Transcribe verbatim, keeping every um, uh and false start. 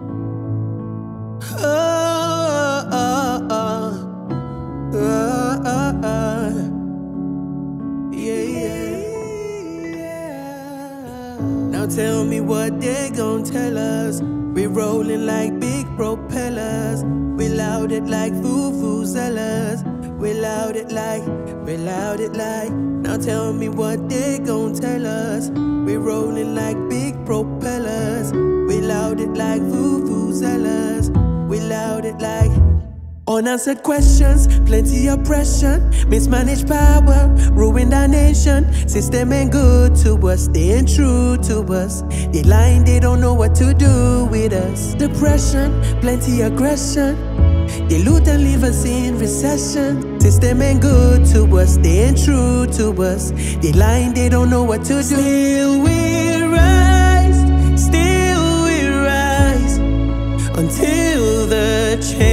Oh, oh, oh. Oh, oh, oh. Yeah, yeah, yeah. Now tell me what they gon' tell us. We rolling like big propellers. We loud it like vuvuzelas. We loud it like, we loud it like. Now tell me what they gon' tell us. We rolling like big propellers. We loud it like vuvuzelas. We loud it like unanswered questions, plenty oppression, mismanaged power, ruined our nation. System ain't good to us, they ain't true to us. They lying, they don't know what to do with us. Depression, plenty aggression. They loot and leave us in recession. System ain't good to us, they ain't true to us. They lying, they don't know what to do. Still we rise, still we rise, until the change